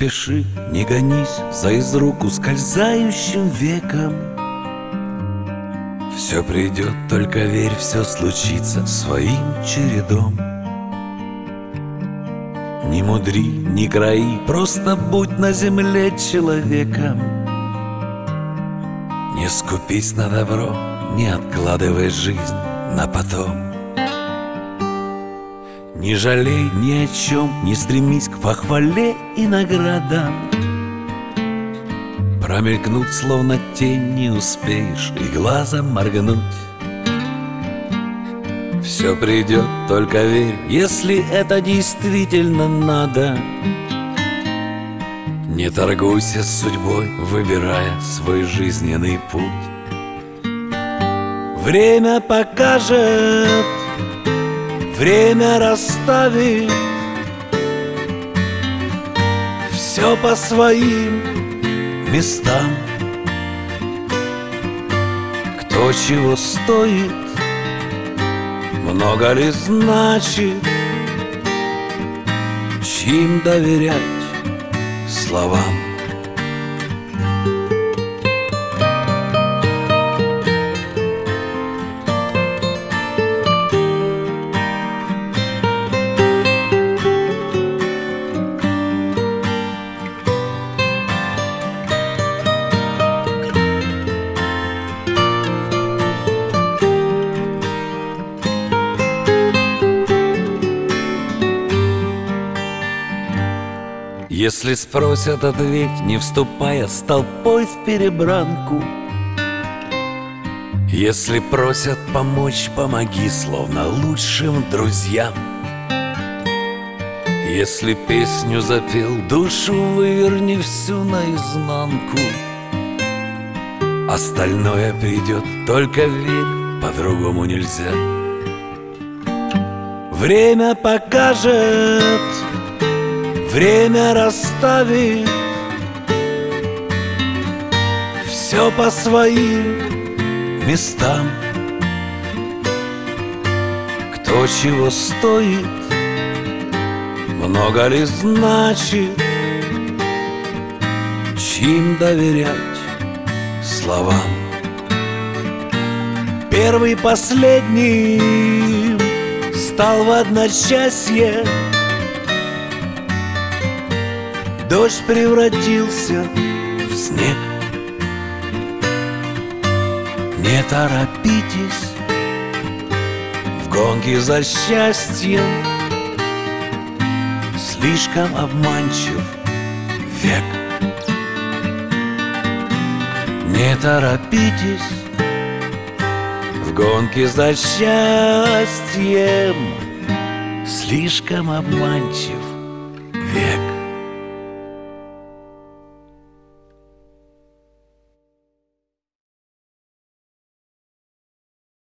спеши, не гонись за из рук ускользающим веком. Все придет, только верь, все случится своим чередом. Не мудри, не краи, просто будь на земле человеком. Не скупись на добро, не откладывай жизнь на потом. Не жалей ни о чем, не стремись к похвале и наградам. Промелькнуть, словно тень, не успеешь и глазом моргнуть. Все придет, только верь, если это действительно надо. Не торгуйся с судьбой, выбирая свой жизненный путь. Время покажет, время расставит все по своим местам. Кто чего стоит, много ли значит, чьим доверять словам. Если спросят, ответь, не вступая с толпой в перебранку. Если просят помочь, помоги, словно лучшим друзьям. Если песню запел, душу выверни всю наизнанку. Остальное придет, только верь, по-другому нельзя. Время покажет, время расставит все по своим местам. Кто чего стоит, много ли значит, чьим доверять словам. Первый последним стал в одночасье. Дождь превратился в снег. Не торопитесь в гонке за счастьем, слишком обманчив век. Не торопитесь в гонке за счастьем, слишком обманчив век.